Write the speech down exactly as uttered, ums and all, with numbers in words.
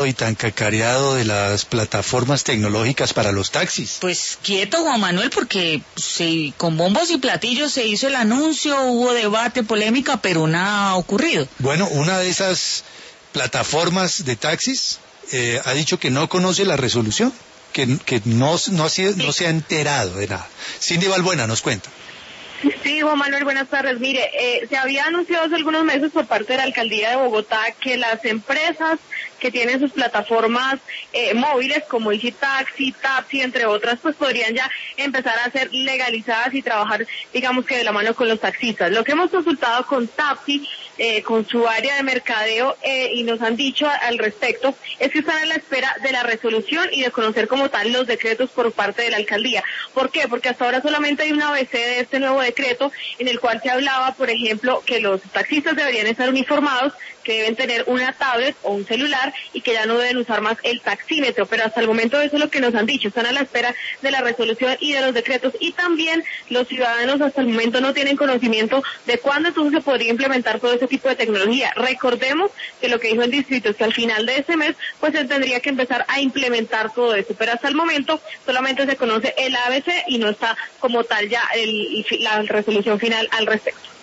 y tan cacareado de las plataformas tecnológicas para los taxis? Pues quieto, Juan Manuel, porque sí, con bombos y platillos se hizo el anuncio, hubo debate, polémica, pero nada ha ocurrido. Bueno, una de esas plataformas de taxis eh, ha dicho que no conoce la resolución, que, que no, no, se, no se ha enterado de nada. Cindy Balbuena nos cuenta. Sí, Juan Manuel, buenas tardes. Mire, eh, se había anunciado hace algunos meses por parte de la Alcaldía de Bogotá que las empresas que tienen sus plataformas eh, móviles como Easy Taxi, Tapsi, entre otras, pues podrían ya empezar a ser legalizadas y trabajar, digamos que de la mano con los taxistas. Lo que hemos consultado con Tapsi, eh, con su área de mercadeo, eh, y nos han dicho a, al respecto, es que están a la espera de la resolución y de conocer como tal los decretos por parte de la Alcaldía. ¿Por qué? Porque hasta ahora solamente hay una A B C de este nuevo decreto en el cual se hablaba, por ejemplo, que los taxistas deberían estar uniformados, que deben tener una tablet o un celular y que ya no deben usar más el taxímetro, pero hasta el momento eso es lo que nos han dicho, están a la espera de la resolución y de los decretos, y también los ciudadanos hasta el momento no tienen conocimiento de cuándo entonces se podría implementar todo ese tipo de tecnología. Recordemos que lo que dijo el distrito es que al final de ese mes pues se tendría que empezar a implementar todo eso, pero hasta el momento solamente se conoce el A B C y no está como tal ya el, la resolución final al respecto.